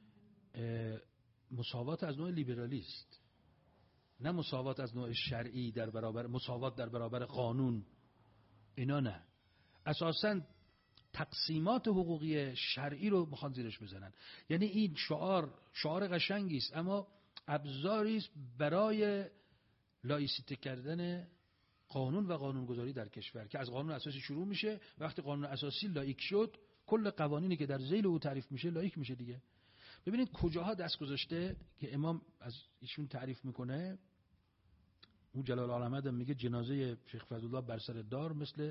مساوات از نوع لیبرالی است، نه مساوات از نوع شرعی در برابر، مساوات در برابر قانون، اینا نه. اساساً تقسیمات حقوقی شرعی رو میخوان زیرش بزنن. یعنی این شعار شعار قشنگی است اما ابزاری است برای لایسیته کردن قانون و قانونگذاری در کشور که از قانون اساسی شروع میشه. وقتی قانون اساسی لایک شد کل قوانینی که در ذیل او تعریف میشه لایک میشه دیگه. ببینید کجاها دست گذاشته که امام از ایشون تعریف میکنه. اون جلال العالمین میگه جنازه شیخ فضل الله بر سر دار مثل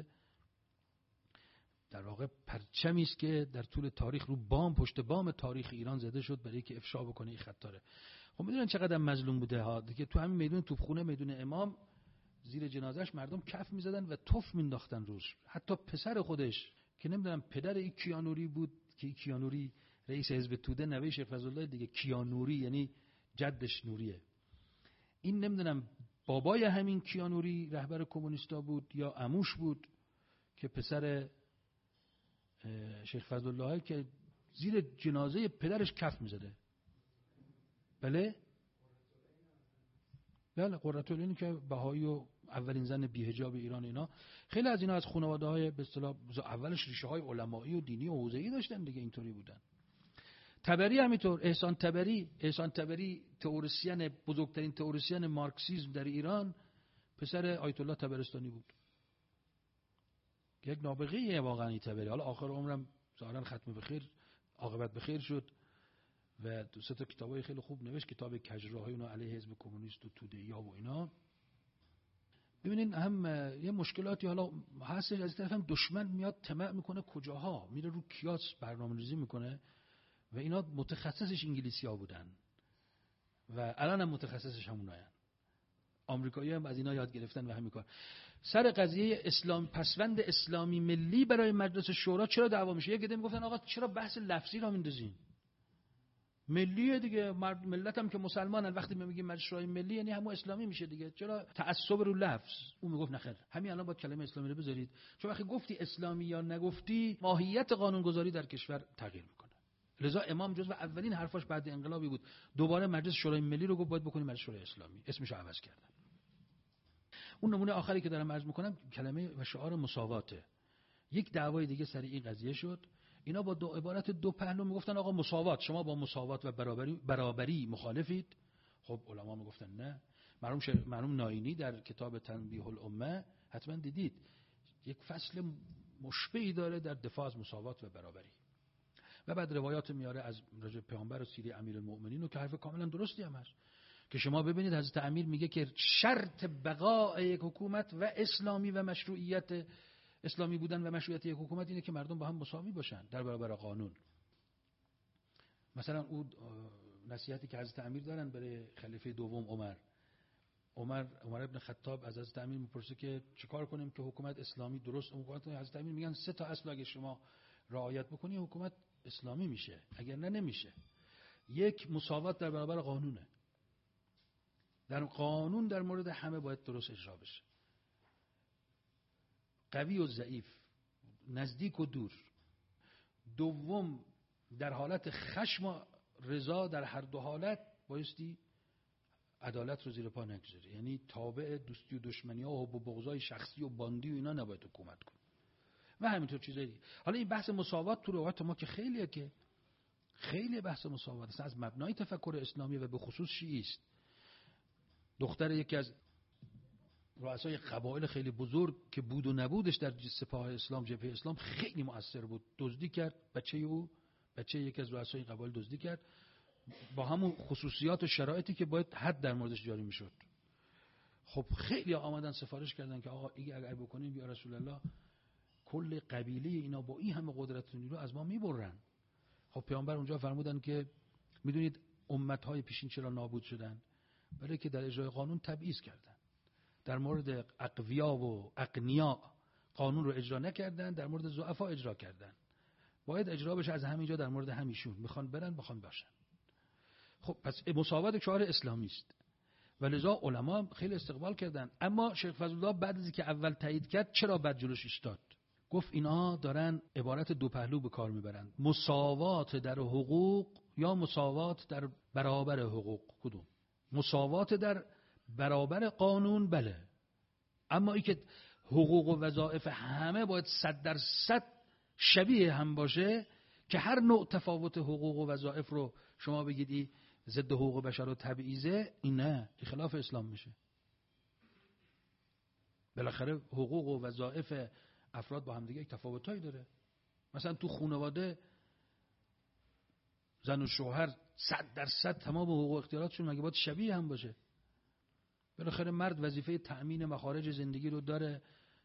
در واقع پرچمی است که در طول تاریخ رو بام پشت بام تاریخ ایران زده شد برای که افشا بکنه این خطاره. خب میدونن چقدر مظلوم بوده ها دیگه. تو همین میدون توپخونه میدون امام زیر جنازش مردم کف میزدن و توف مینداختن روش. حتی پسر خودش که نمیدونم پدر این کیانوری بود که کیانوری رئیس حزب توده نوه شیخ فضلالله دیگه. کیانوری یعنی جدش نوریه. این نمیدونم بابای همین کیانوری رهبر کمونیستا بود یا عموش بود که پسر شیخ فضلالله که زیر جنازه پدرش کف میزده. بله بله قرةالعین که بهایی و اولین زن بی‌حجاب ایران، اینا خیلی از اینا از خانواده‌های به اصطلاح اولش ریشه های علمایی و دینی و حوزه‌ای داشتن دیگه، اینطوری بودن. تبری همینطور، احسان تبری، احسان تبری تئوریسین، بزرگترین تئوریسین مارکسیسم در ایران، پسر آیت الله طبرستانی بود. یک نابغه‌ایه واقعا این تبری. حالا آخر عمرم ظاهرا ختم بخیر، عاقبت بخیر شد و دو سه تا کتابای خیلی خوب نوشت، کتاب کجراهای اونها علیه حزب کمونیست و توده‌ای‌ها و اینا. ببینین هم یه مشکلاتی حالا هست، از طرف هم دشمن میاد طمع میکنه کجاها، میره رو کیاس برنامه‌ریزی میکنه و اینا متخصصش انگلیسی‌ها بودن و الان هم متخصصش همونایان. آمریکایی هم از اینا یاد گرفتن و همین کار. سر قضیه اسلام پسوند اسلامی ملی برای مجلس شورا چرا دعوا میشه؟ یک عده میگفتن آقا چرا بحث لفظی را میندازین؟ ملیه دیگه، ملت هم که مسلمانن، وقتی ما میگیم مجلس شورای ملی یعنی همون اسلامی میشه دیگه، چرا تعصب رو لفظ؟ اون میگفت نخیر، همین الان باید کلمه اسلامی رو بذارید، چون وقتی گفتی اسلامی یا نگفتی ماهیت قانونگذاری در کشور تغییر میکنه. لذا امام جزو اولین حرفاش بعد انقلابی بود، دوباره مجلس شورای ملی رو گفت باید بکنیم مجلس شورای اسلامی، اسمش رو عوض کردن. اون نمونه آخری که دارم عرض میکنم کلمه و شعار مساواته. یک دعوای دیگه سر این قضیه شد، اینا با دو عبارت دو پهلو میگفتن آقا مساوات، شما با مساوات و برابری برابری مخالفید. خب علما میگفتن نه. مرحوم مرحوم ناینی در کتاب تنبیه الامه حتما دیدید، یک فصل مشبعی داره در دفاع از مساوات و برابری و بعد روایات میاره از راجع پیامبر و سیره امیرالمؤمنین و که حرف کاملا درستی هم هست که شما ببینید حضرت امیر میگه که شرط بقای یک حکومت و اسلامی و مشروعیت اسلامی بودن و مشروعیت یک حکومت اینه که مردم با هم مساوی باشن در برابر قانون. مثلا اون نصیحتی که حضرت امیر دارن برای خلیفه دوم عمر عمر عمر ابن خطاب از حضرت امیر میپرسه که چیکار کنیم که حکومت اسلامی درست حکومت. حضرت امیر میگن سه تا اصل اگه شما رعایت بکنی حکومت اسلامی میشه، اگر نه نمیشه. یک، مساوات در برابر قانونه، در قانون در مورد همه باید درست اجرا بشه، قوی و ضعیف، نزدیک و دور. دوم، در حالت خشم و رضا در هر دو حالت بایستی عدالت رو زیر پا نگذاری، یعنی تابع دوستی و دشمنی ها و بغضای شخصی و باندی و اینا نباید حکومت کنه و همینطور چیزایی دیگه. حالا این بحث مساوات تو روایت ما که خیلیه، که خیلی بحث مساوات است، از مبنای تفکر اسلامی و به خصوص شیعی است. دختر یکی از رؤسای قبایل خیلی بزرگ که بود و نبودش در سپاه اسلام، جبهه اسلام، خیلی مؤثر بود، دزدی کرد، بچه او بچه یکی از رؤسای قبایل دزدی کرد با همون خصوصیات و شرایطی که باید حد در موردش جاری میشد. خب خیلی آمدن سفارش کردن که آقا این اگر بکنیم یا رسول الله کل قبیله اینا با این همه قدرت و نیرو از ما میبرن. خب پیامبر اونجا فرمودن که میدونید امتهای پیشین چرا نابود شدن؟ برای که در اجرای قانون تبعیض کردن، در مورد اقویا و اغنیا قانون رو اجرا نکردن، در مورد ضعفا اجرا کردن. باید اجرا بشه از همینجا در مورد همیشون، میخوان برن بخوان باشن. خب پس مساوات شعار اسلامی است و لذا علما خیلی استقبال کردن. اما شیخ فضلالله بعد از اینکه اول تایید کرد چرا بعد جلوش ایستاد؟ گفت اینا دارن عبارت دو پهلو به کار میبرن، مساوات در حقوق یا مساوات در برابر حقوق. کدوم؟ مساوات در برابر قانون بله، اما ای که حقوق و وظایف همه باید صد در صد شبیه هم باشه که هر نوع تفاوت حقوق و وظایف رو شما بگیدی ضد حقوق بشر و تبعیضه، این نه، این خلاف اسلام میشه. بالاخره حقوق و وظایف افراد با هم دیگه یک تفاوتایی داره. مثلا تو خانواده زن و شوهر صد در صد تمام حقوق و اختیاراتشون مگه باید شبیه هم باشه؟ بالاخره مرد وظیفه تأمین مخارج زندگی رو داره،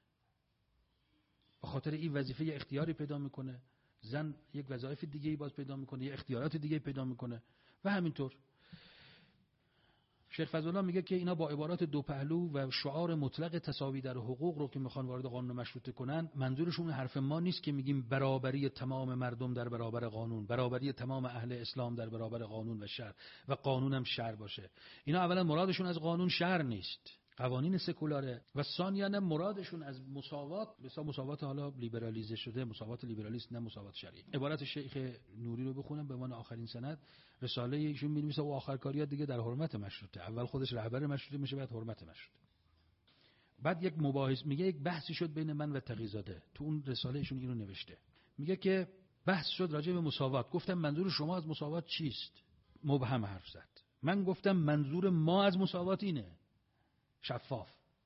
به خاطر این وظیفه یه اختیاری پیدا میکنه. زن یک وظایف دیگه ای باز پیدا میکنه، یه اختیارات دیگه پیدا میکنه و همینطور. شیخ فضلالله میگه که اینا با عبارات دو پهلو و شعار مطلق تساوی در حقوق رو که میخوان وارد قانون مشروطه کنن، منظورشون حرف ما نیست که میگیم برابری تمام مردم در برابر قانون، برابری تمام اهل اسلام در برابر قانون و شرع و قانون هم شرع باشه. اینا اولا مرادشون از قانون شرع نیست، قوانین سکولاره، و ثانیاً مرادشون از مساوات، مثلا مساوات حالا لیبرالیزه شده، مساوات لیبرالیست، نه مساوات شرعی. عبارت شیخ نوری رو بخونم به عنوان آخرین سند. رساله ایشون می‌نویسه و آخر کاریات دیگه در حرمت مشروطه. اول خودش رهبر مشروطه میشه، بعد حرمت مشروطه. بعد یک مباحث، میگه یک بحثی شد بین من و تقی‌زاده. تو اون رساله ایشون اینو نوشته. میگه که بحث شد راجع به مساوات. گفتم منظور شما از مساوات چیست؟ مبهم حرف زد. من گفتم منظور ما از مساوات اینه. شفاف.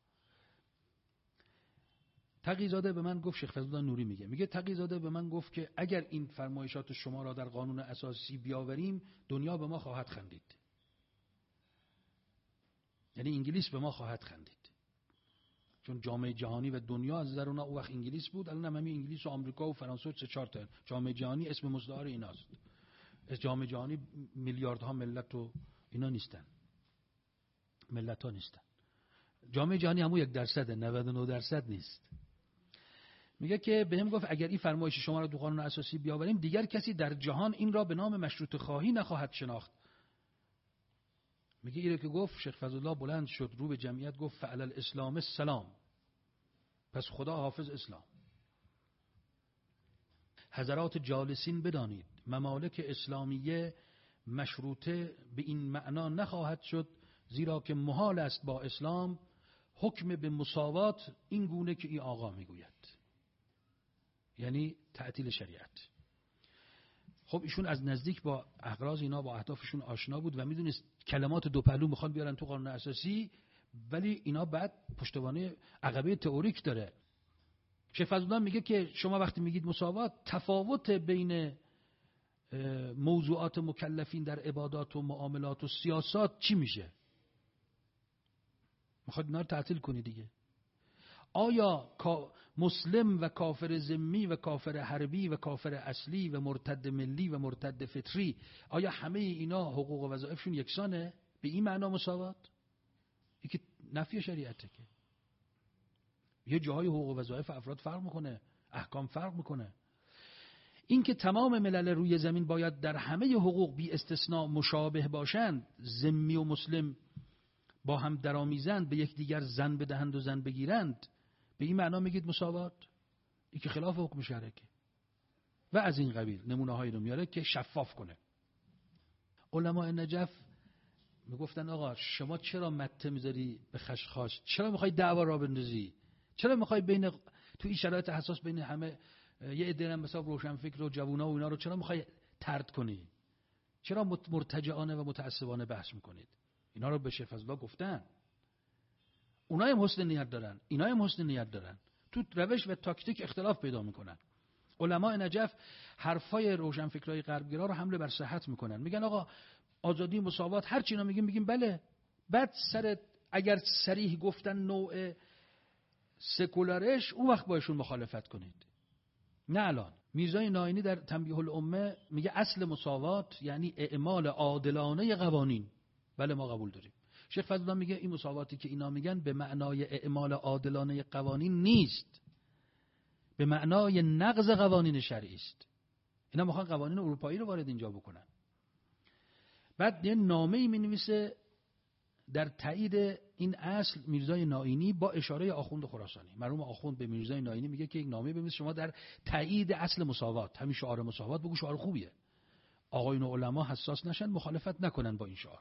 تقی‌زاده به من گفت، شیخ فضلالله نوری میگه میگه تقی‌زاده به من گفت که اگر این فرمایشات شما را در قانون اساسی بیاوریم دنیا به ما خواهد خندید. یعنی انگلیس به ما خواهد خندید. چون جامعه جهانی و دنیا از نظر اونها اون وقت انگلیس بود، الان هم همین انگلیس و آمریکا و فرانسه و سه چهار تا جامعه جهانی اسم مزدار ایناست. از جامعه جهانی میلیاردها ملت و اینا نیستن. ملت‌ها نیستن. جامعه جهانی همون یک درصد، نود و نه درصد نیست. میگه که بهم گفت اگر این فرمایش شما را تو قانون اساسی بیاوریم دیگر کسی در جهان این را به نام مشروطه خواهی نخواهد شناخت. میگه اینو که گفت شیخ فضلالله بلند شد رو به جمعیت گفت فعل الاسلام السلام، پس خدا حافظ اسلام. حضرات جالسین بدانید ممالک اسلامیه مشروطه به این معنا نخواهد شد، زیرا که محال است با اسلام حکم به مساوات این گونه که این آقا میگوید، یعنی تعطیل شریعت. خب ایشون از نزدیک با اغراض اینا با اهدافشون آشنا بود و میدونست کلمات دو پهلو میخوان بیارن تو قانون اساسی، ولی اینا بعد پشتوانه عقبه تئوریک داره. شیخ فضلالله میگه که شما وقتی میگید مساوات، تفاوت بین موضوعات مکلفین در عبادات و معاملات و سیاست چی میشه؟ میخواد اینا رو تعطیل کنی دیگه. آیا مسلم و کافر ذمی و کافر حربی و کافر اصلی و مرتد ملی و مرتد فطری، آیا همه اینا حقوق و وظایفشون یکسانه؟ به این معنا مساوات؟ یکی نفی شریعته که یه جاهای حقوق و وظایف افراد فرق میکنه، احکام فرق میکنه. این که تمام ملل روی زمین باید در همه حقوق بی استثناء مشابه باشند، ذمی و مسلم با هم درآمیزند، به یکدیگر زن بدهند و زن بگیرند، به این معنا میگید مساوات؟ این که خلاف حکم شرعه و از این قبیل نمونه هایی رو میاره که شفاف کنه. علماء نجف میگفتن آقا شما چرا مته میذاری به خشخاش؟ چرا میخوای دعوا را بندازی؟ چرا میخوای بین تو این شرایط حساس بین همه یه عده هم مثلا روشنفکر و جوونا و اینا رو چرا میخوای طرد کنی؟ چرا مرتجعانه و متعصبانه بحث میکنید؟ اینا رو به شیخ فضلالله گفتن. اونها هم حسن نیت دارن، اینا هم حسن نیت دارن، تو روش و تاکتیک اختلاف پیدا میکنن. علماء نجف حرفای روشنفکرای غربگرا رو حمله بر صحت میکنن، میگن آقا آزادی مساوات هر چی اینا میگیم میگیم بله. بعد سر اگر صریح گفتن نوع سکولارش، اون وقت باشون مخالفت کنید. نه الان. میرزای ناینی در تنبیه الامه میگه اصل مساوات یعنی اعمال عادلانه قوانین. بله ما قبول داریم. شیخ فضلالله میگه این مساواتی که اینا میگن به معنای اعمال عادلانه قوانین نیست، به معنای نقض قوانین شرعی است. اینا میخوان قوانین اروپایی رو وارد اینجا بکنن. بعد یه نامه‌ای مینویسه در تایید این اصل میرزای ناینی با اشاره آخوند خراسانی. مرحوم آخوند به میرزای ناینی میگه که یک نامه بنویس شما در تایید اصل مساوات، همین شعار مساوات بگو، شعار خوبیه. آقایون علما حساس نشن، مخالفت نکنن با این شعار.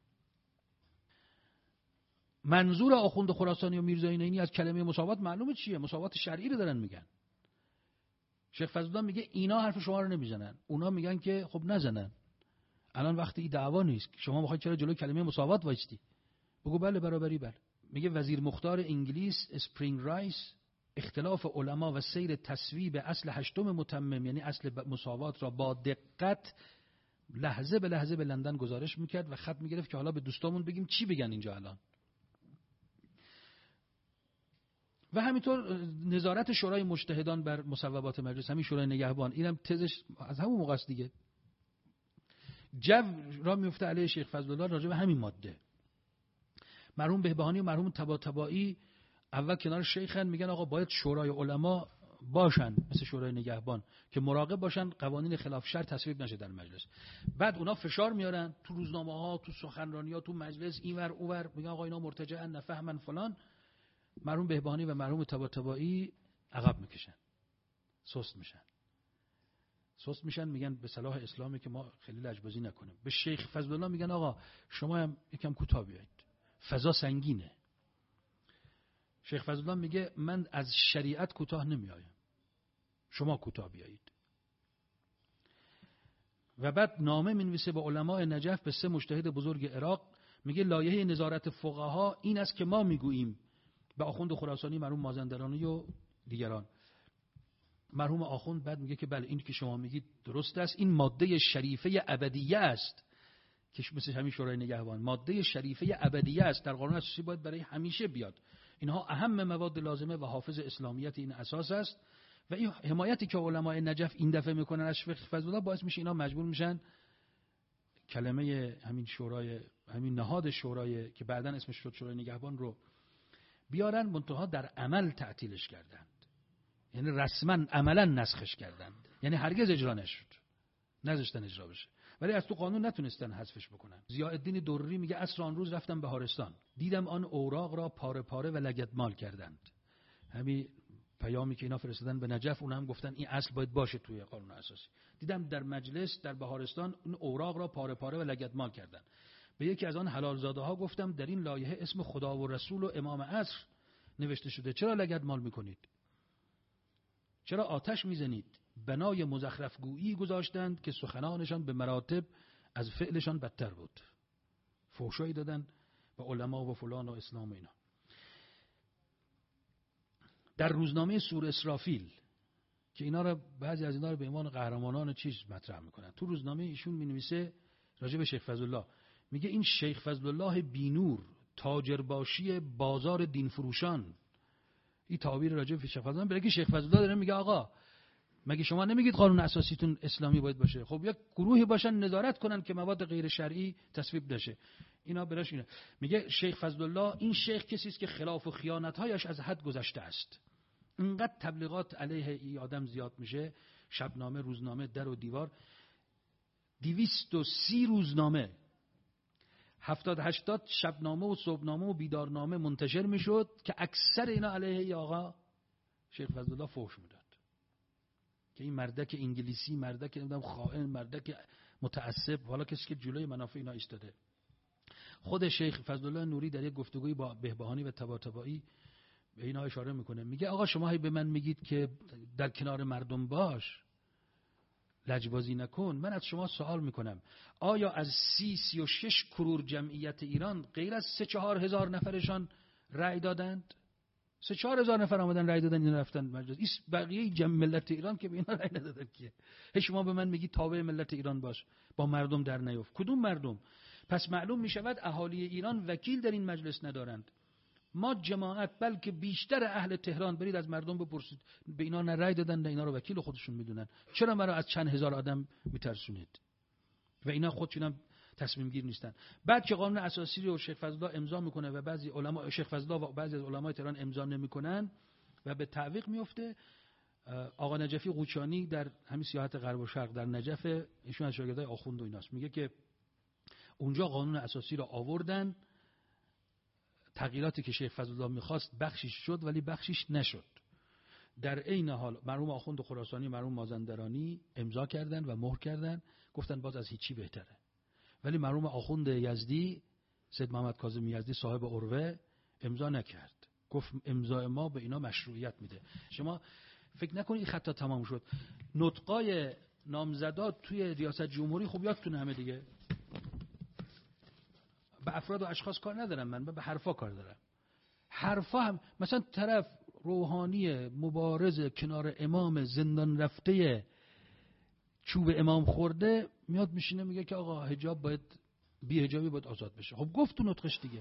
منظور آخوند خراسانی و میرزای ناینی از کلمه مساوات معلومه چیه؟ مساوات شرعی رو دارن میگن. شیخ فضلالله میگه اینا حرف شما رو نمیزنن، اونا میگن که خب نزنن. الان وقتی این دعوا نیست، شما میخواید چرا جلوی کلمه مساوات وایستی؟ بگو بله برابری بله. میگه وزیر مختار انگلیس اسپرینگ رایس اختلاف علما و سیر تصویب اصل هشتم متمم یعنی اصل مساوات را با دقت لحظه به لحظه به لندن گزارش میکرد و خط میگرفت که حالا به دوستامون بگیم چی بگن اینجا الان. و همینطور نظارت شورای مجتهدان بر مصوبات مجلس، همین شورای نگهبان، اینم تزش از همون موقع است دیگه. جو را میفته علیه شیخ فضلالله راجع به همین ماده. مرحوم بهبهانی و مرحوم طباطبایی اول کنار شیخن، میگن آقا باید شورای علما باشن مثل شورای نگهبان که مراقب باشن قوانین خلاف شرع تصویب نشه در مجلس. بعد اونا فشار میارن تو روزنامه ها، تو سخنرانی ها، تو مجلس، اینور اونور، میگن آقا اینا مرتجعن نفهمن فلان. مرحوم بهبهانی و مرحوم طباطبایی عقب میکشن، سست میشن سست میشن میگن به صلاح اسلامی که ما خیلی لجبازی نکنیم. به شیخ فضل الله میگن آقا شما هم یکم کوتاه بیایید، فضا سنگینه. شیخ فضل الله میگه من از شریعت کوتاه نمیایم، شما کوتاه بیایید. و بعد نامه مینویسه به علماء نجف، به سه مجتهد بزرگ عراق، میگه لایحه نظارت فقها این است که ما میگوییم به آخوند خراسانی مرحوم مازندرانی و دیگران. مرحوم آخوند بعد میگه که بله این که شما میگید درست است، این ماده شریفه ابدیه است که مثل همین شورای نگهبان ماده شریفه ابدیه است، در قانون اساسی باید برای همیشه بیاد. اینها اهم مواد لازمه و حافظ اسلامیت این اساس است. و این حمایتی که علمای نجف این دفعه میکنن از شیخ فضل الله باعث میشه اینا مجبور میشن کلمه همین شورای، همین نهاد شورای که بعداً اسمش شد شورای نگهبان رو بیارن، منتها در عمل تعطیلش کردند، یعنی رسما عملا نسخش کردند، یعنی هرگز اجرا نشد، نذاشتن اجرا بشه، ولی از تو قانون نتونستن حذفش بکنن. ضیاءالدین دروری میگه عصر آن روز رفتم بهارستان، دیدم آن اوراق را پاره پاره و لگدمال کردند. همین پیامی که اینا فرستادن به نجف اون هم گفتن این اصل باید باشه توی قانون اساسی. دیدم در مجلس در بهارستان اون اوراق را پاره پاره و لگدمال کردند. به یکی از آن حلال زاده ها گفتم در این لایحه اسم خدا و رسول و امام عصر نوشته شده، چرا لگدمال میکنید؟ چرا آتش میزنید؟ بنای مزخرف گویی گذاشتند که سخنانشان به مراتب از فعلشان بدتر بود. فحشایی دادن به علما و فلان و اسلام اینا. در روزنامه سور اسرافیل که اینا رو بعضی از اینا رو به عنوان قهرمانان چیز مطرح میکنن، تو روزنامه ایشون مینویسه راجع به شیخ فضل الله، میگه این شیخ فضل الله بینور تاجرباشی بازار دین فروشان. این تعبیر راجع به شیخ فضل الله، بلکه شیخ فضل الله داره میگه آقا مگه شما نمیگید قانون اساسیتون اسلامی باید باشه؟ خب یک گروهی باشن نظارت کنن که مواد غیر شرعی تصویب نشه. اینا براش اینه. میگه شیخ فضل الله این شیخ کسی است که خلاف و خیانت‌هایش از حد گذشته است. اینقدر تبلیغات علیه این آدم زیاد میشه، شبنامه، روزنامه، در و دیوار، دویست و سی روزنامه، هفتاد هشتاد شبنامه و صبحنامه و بیدارنامه منتشر میشد که اکثر اینا علیه ای آقا شیخ فضل الله فحش میداد که این مردک انگلیسی، مردک نمیدونم خائن، مردک متعصب، حالا کسی که جلوی منافع اینا ایستاده. خود شیخ فضل الله نوری در یک گفتگویی با بهبهانی و طباطبایی به اینا اشاره میکنه، میگه آقا شما هی به من میگید که در کنار مردم باش، لجبازی نکن. من از شما سوال میکنم آیا از سی سی و شش کرور جمعیت ایران غیر از سه چهار هزار نفرشان رأی دادند؟ سه چهار هزار نفر آمدن رأی دادن، اینا رفتن مجلس. این بقیه جمع ملت ایران که به اینا رأی ندادن که. هی شما به من میگید تابع ملت ایران باش، با مردم در نیفت. کدوم مردم؟ پس معلوم میشود اهالی ایران وکیل در این مجلس ندارند. ما جماعت بلکه بیشتر اهل تهران، برید از مردم بپرسید، به اینا نه رأی دادن نه اینا رو وکیل خودشون میدونن. چرا مرا از چند هزار آدم میترسونید؟ و اینا خودشون هم تصمیم گیر نیستن. بعد که قانون اساسی رو شیخ فضل الله امضا میکنه و بعضی علما شیخ فضل الله و بعضی از علمای تهران امضا نمیکنن و به تعویق میفته، آقا نجفی قوچانی در همین سیاحت غرب و شرق در نجف، ایشون از شاگردای آخوند و ایناست، میگه که اونجا قانون اساسی رو آوردن، تغییراتی که شیخ فضل الله میخواست بخشیش شد ولی بخشیش نشد. در عین حال مرحوم آخوند خراسانی، مرحوم مازندرانی امضا کردن و مهر کردن، گفتن باز از هیچی بهتره. ولی مرحوم آخوند یزدی، سید محمد کاظم یزدی صاحب عروه، امضا نکرد. گفت امضای ما به اینا مشروعیت میده. شما فکر نکنید خطا تمام شد. نطقای نامزدات توی ریاست جمهوری خوب یادتونه همه دیگه. به افراد و اشخاص کار ندارم، من به حرفا کار دارم. حرفا هم مثلا طرف روحانی مبارز کنار امام زندان رفته چوب امام خورده میاد میشینه میگه که آقا حجاب باید، بی حجابی باید آزاد بشه. خب گفت تو نطقش دیگه.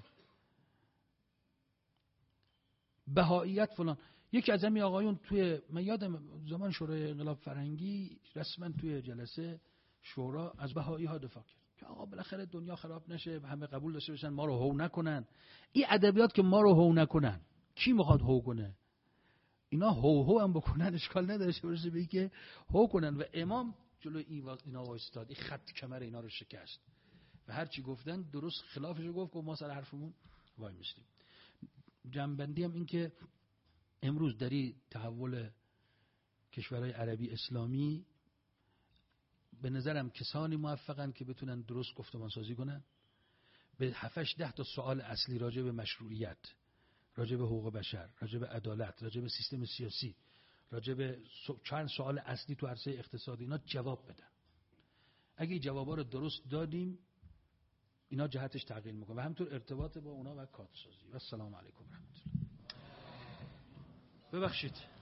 بهاییت فلان. یکی از همین آقایون توی، من یادم زمان شورای انقلاب فرهنگی رسما توی جلسه شورا از بهایی ها دفاع کرد. که آقا بالاخره دنیا خراب نشه، همه قبول داشته باشن، ما رو هو نکنن. این ادبیات که ما رو هو نکنن، کی میخواد هو کنه؟ اینا هو هو هم بکنن اشکال نداره، برسه به که هو کنن. و امام جلو اینا وایستاد، این خط کمر اینا رو شکست و هر چی گفتن درست خلافش رو گفت و ما سر حرفمون وای میستیم. جنبندی هم این که امروز در این تحول کشورهای عربی اسلامی به نظرم کسانی موفقن که بتونن درست گفتمان سازی کنن، به هفتش ده تا سوال اصلی راجع به مشروعیت، راجع به حقوق بشر، راجع به عدالت، راجع به سیستم سیاسی، راجع به چند سوال اصلی تو عرصه اقتصادی اینا جواب بدن. اگه این جوابا رو درست دادیم اینا جهتش تغییر میکنه و همینطور ارتباط با اونا و کادر سازی. و السلام علیکم و رحمت الله. ببخشید